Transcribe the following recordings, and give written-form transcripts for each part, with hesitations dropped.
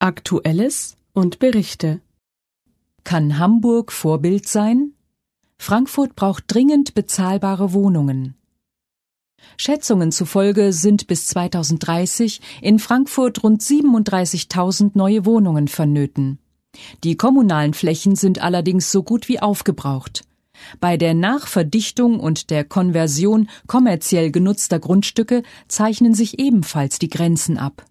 Aktuelles und Berichte. Kann Hamburg Vorbild sein? Frankfurt braucht dringend bezahlbare Wohnungen. Schätzungen zufolge sind bis 2030 in Frankfurt rund 37.000 neue Wohnungen vonnöten. Die kommunalen Flächen sind allerdings so gut wie aufgebraucht. Bei der Nachverdichtung und der Konversion kommerziell genutzter Grundstücke zeichnen sich ebenfalls die Grenzen ab.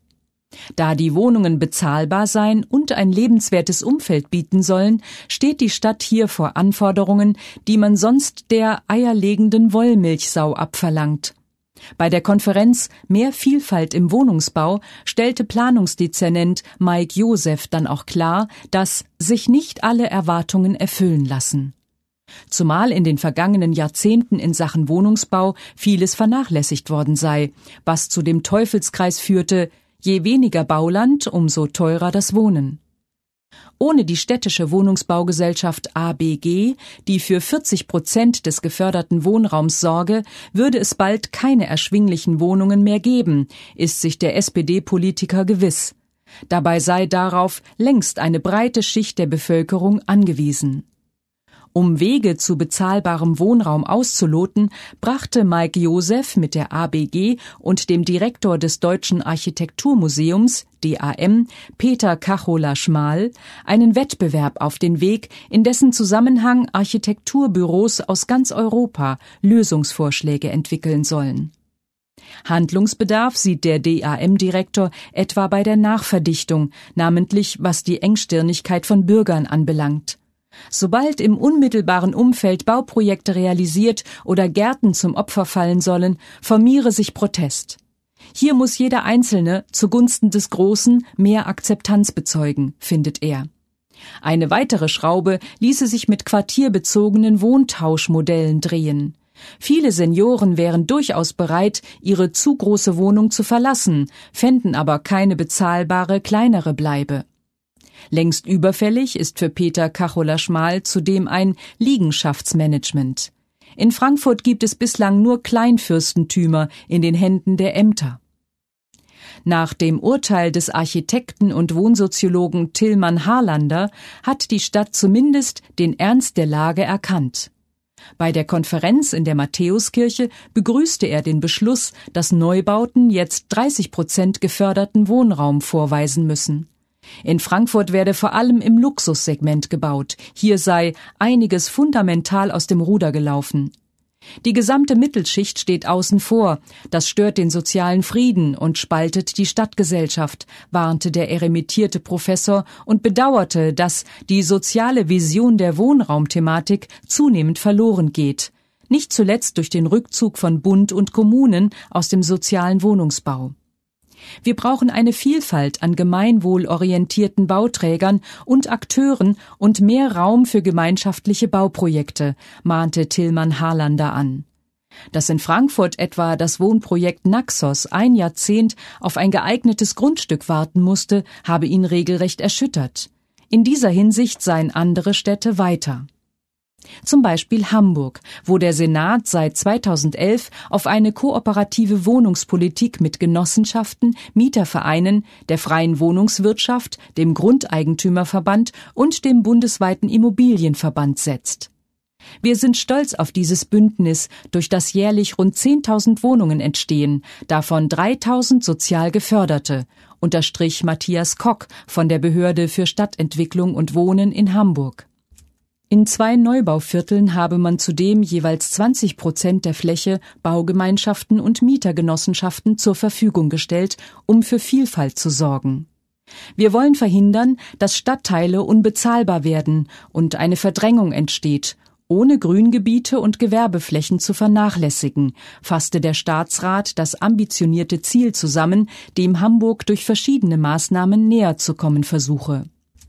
Da die Wohnungen bezahlbar sein und ein lebenswertes Umfeld bieten sollen, steht die Stadt hier vor Anforderungen, die man sonst der eierlegenden Wollmilchsau abverlangt. Bei der Konferenz Mehr Vielfalt im Wohnungsbau stellte Planungsdezernent Mike Joseph dann auch klar, dass sich nicht alle Erwartungen erfüllen lassen. Zumal in den vergangenen Jahrzehnten in Sachen Wohnungsbau vieles vernachlässigt worden sei, was zu dem Teufelskreis führte: je weniger Bauland, umso teurer das Wohnen. Ohne die städtische Wohnungsbaugesellschaft ABG, die für 40% des geförderten Wohnraums sorge, würde es bald keine erschwinglichen Wohnungen mehr geben, ist sich der SPD-Politiker gewiss. Dabei sei darauf längst eine breite Schicht der Bevölkerung angewiesen. Um Wege zu bezahlbarem Wohnraum auszuloten, brachte Mike Joseph mit der ABG und dem Direktor des Deutschen Architekturmuseums, DAM, Peter Kachola-Schmal, einen Wettbewerb auf den Weg, in dessen Zusammenhang Architekturbüros aus ganz Europa Lösungsvorschläge entwickeln sollen. Handlungsbedarf sieht der DAM-Direktor etwa bei der Nachverdichtung, namentlich was die Engstirnigkeit von Bürgern anbelangt. Sobald im unmittelbaren Umfeld Bauprojekte realisiert oder Gärten zum Opfer fallen sollen, formiere sich Protest. Hier muss jeder Einzelne zugunsten des Großen mehr Akzeptanz bezeugen, findet er. Eine weitere Schraube ließe sich mit quartierbezogenen Wohntauschmodellen drehen. Viele Senioren wären durchaus bereit, ihre zu große Wohnung zu verlassen, fänden aber keine bezahlbare, kleinere Bleibe. Längst überfällig ist für Peter Kachola-Schmal zudem ein Liegenschaftsmanagement. In Frankfurt gibt es bislang nur Kleinfürstentümer in den Händen der Ämter. Nach dem Urteil des Architekten und Wohnsoziologen Tilman Harlander hat die Stadt zumindest den Ernst der Lage erkannt. Bei der Konferenz in der Matthäuskirche begrüßte er den Beschluss, dass Neubauten jetzt 30% geförderten Wohnraum vorweisen müssen. In Frankfurt werde vor allem im Luxussegment gebaut. Hier sei einiges fundamental aus dem Ruder gelaufen. Die gesamte Mittelschicht steht außen vor. Das stört den sozialen Frieden und spaltet die Stadtgesellschaft, warnte der emeritierte Professor und bedauerte, dass die soziale Vision der Wohnraumthematik zunehmend verloren geht. Nicht zuletzt durch den Rückzug von Bund und Kommunen aus dem sozialen Wohnungsbau. Wir brauchen eine Vielfalt an gemeinwohlorientierten Bauträgern und Akteuren und mehr Raum für gemeinschaftliche Bauprojekte, mahnte Tilman Harlander an. Dass in Frankfurt etwa das Wohnprojekt Naxos ein Jahrzehnt auf ein geeignetes Grundstück warten musste, habe ihn regelrecht erschüttert. In dieser Hinsicht seien andere Städte weiter. Zum Beispiel Hamburg, wo der Senat seit 2011 auf eine kooperative Wohnungspolitik mit Genossenschaften, Mietervereinen, der freien Wohnungswirtschaft, dem Grundeigentümerverband und dem bundesweiten Immobilienverband setzt. Wir sind stolz auf dieses Bündnis, durch das jährlich rund 10.000 Wohnungen entstehen, davon 3.000 sozial geförderte, unterstrich Matthias Kock von der Behörde für Stadtentwicklung und Wohnen in Hamburg. In 2 Neubauvierteln habe man zudem jeweils 20% der Fläche Baugemeinschaften und Mietergenossenschaften zur Verfügung gestellt, um für Vielfalt zu sorgen. Wir wollen verhindern, dass Stadtteile unbezahlbar werden und eine Verdrängung entsteht, ohne Grüngebiete und Gewerbeflächen zu vernachlässigen, fasste der Staatsrat das ambitionierte Ziel zusammen, dem Hamburg durch verschiedene Maßnahmen näher zu kommen versuche.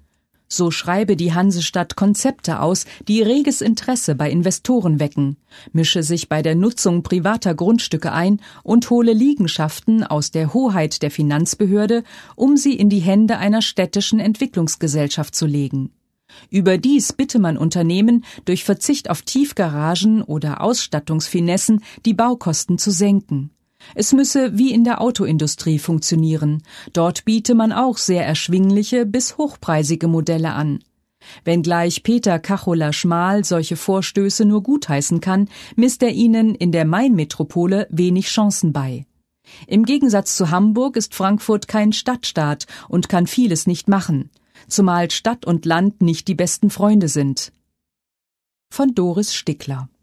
So schreibe die Hansestadt Konzepte aus, die reges Interesse bei Investoren wecken, mische sich bei der Nutzung privater Grundstücke ein und hole Liegenschaften aus der Hoheit der Finanzbehörde, um sie in die Hände einer städtischen Entwicklungsgesellschaft zu legen. Überdies bitte man Unternehmen, durch Verzicht auf Tiefgaragen oder Ausstattungsfinessen die Baukosten zu senken. Es müsse wie in der Autoindustrie funktionieren. Dort biete man auch sehr erschwingliche bis hochpreisige Modelle an. Wenngleich Peter Kacholer-Schmal solche Vorstöße nur gutheißen kann, misst er ihnen in der Main-Metropole wenig Chancen bei. Im Gegensatz zu Hamburg ist Frankfurt kein Stadtstaat und kann vieles nicht machen, zumal Stadt und Land nicht die besten Freunde sind. Von Doris Stickler.